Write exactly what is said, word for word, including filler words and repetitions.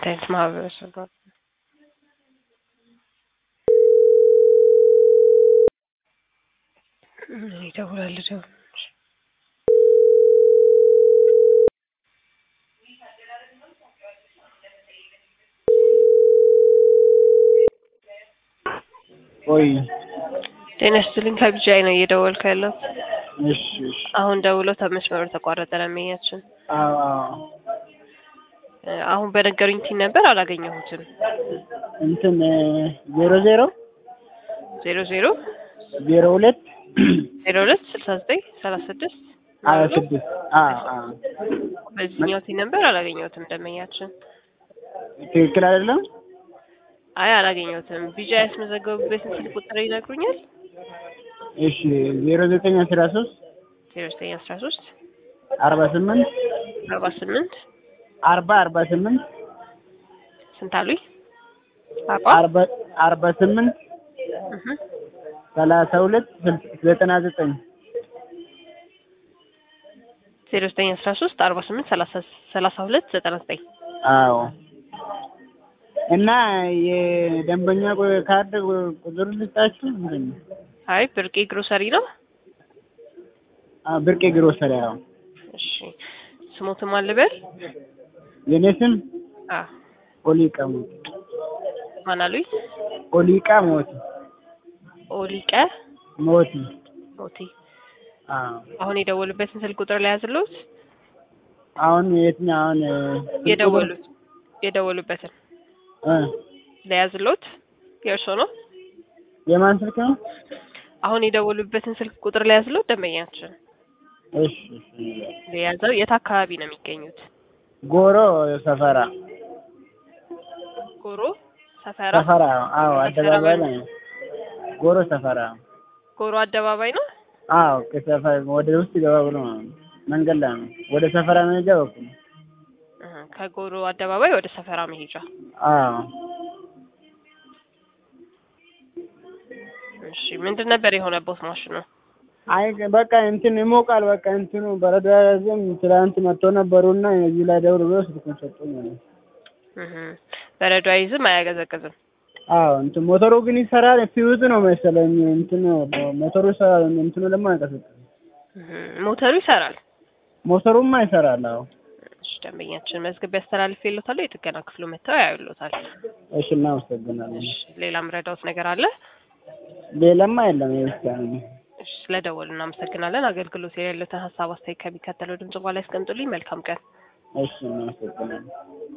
አይነት ማህበረሰብ ነው? ይደውላል ደው ወይ ጤና ይስጥልኝ ከቢጃይ ነው እየደወልኩ ያለው። እሺ እሺ አሁን ደውለው ተመስመሩ ተቋረጠ ለሚያችን። አዎ አዎ አሁን በነገሩኝ ቲን ነበር አላገኘሁትም። እንትን ዜሮ ዜሮ ዜሮ ዜሮ ዜሮ ሁለት ዜሮ ሁለት ስልሳ ዘጠኝ ሰላሳ ስድስት ሀያ ስድስት አዎ አዎ በዚህኛው ቲን ነበር አላገኘሁትም ደመኛችን። ትክክል አይደለም? አይ አላገኘሁትም። ቢጃይ ያስመዘገቡበትን ስልክ ቁጥር ይነግሩኛል? እሺ ዜሮ ዘጠኝ አስራ ሶስት ዜሮ ዘጠኝ አስራ ሶስት አርባ ስምንት አርባ ስምንት አርባ አርባ ስምንት ስንት አሉኝ? አርባ አርባ ስምንት ሰላሳ ሁለት ዘጠና ዘጠኝ ዜሮ ዘጠኝ አስራ ሶስት አርባ ስምንት ሰላሳ ሰላሳ ሁለት ዘጠና ዘጠኝ አዎ እና የደንበኛ ካርድ ቁጥር ልታችሁ ምንድን ነው? አይ ብርቄ ግሮሰሪ ነው። አ ብርቄ ግሮሰሪ አዎ። እሺ ስሞትም አልበል የኔ ስም አ ኦሊቃ ሞት ማን አሉኝ? ኦሊቃ ሞት ኦሊቃ ሞት ሞቲ አዎ። አሁን የደወሉበትን ስልክ ቁጥር ላይ ያዝሉት። አሁን የትኛው አሁን የደወሉት የደወሉበትን እ ለያዝሉት የእርሶ ነው? የማን ስልክ ነው? አሁን የደወሉበትን ስልክ ቁጥር ላይ ያዝሉት ደንበኛችን። እሺ እሺ ለያዘው የት አካባቢ ነው የሚገኙት? ጎሮ ሰፈራ ጎሮ ሰፈራ ሰፈራ አዎ አደባባይ ላይ ጎሮ ሰፈራ ጎሮ አደባባይ ነው። አዎ ከሰፈራ ወደ ውስጥ ገባ ብሎ መንገድ ላይ ነው። ወደ ሰፈራ መሄጃ በኩል አሃ ከጎሮ አደባባይ ወደ ሰፈራ መሄጃ አዎ። እሺ ምንድን ነበር የሆነበት ማሽኑ? አይ በቃ እንትን ይሞቃል። በቃ እንትኑ በረዶ ያዘም ትላንት መጥቶ ነበሩና እዚህ ላይ ደውሎ ነው ስልኩን ሰጡኝ። እህ በረዶ አይዝም አያገዘግዝም። አዎ እንትን ሞተሩ ግን ይሰራል። ፊውዝ ነው መሰለኝ እንትን ሞተሩ ይሰራል። እንትኑ ደግሞ አይቀሰቅስም። እህ ሞተሩ ይሰራል። ሞተሩማ ይሰራል። አዎ እሺ ደንበኛችን መዝገብ ያስተላልፍልዎታል። የጥገና ክፍሉ መጥተው ያዩልዎታል። እሺ እናመሰግናለን። እሺ ሌላም ረዳውት ነገር አለ? ሌላማ የለም ይመስላል። እሺ ስለደወሉ እናመሰግናለን። አገልግሎት የሌለውን ሀሳብ አስተያየት ከሚከተለው ድምጽ በኋላ ያስቀምጡልኝ። መልካም ቀን። እሺ እናመሰግናለን።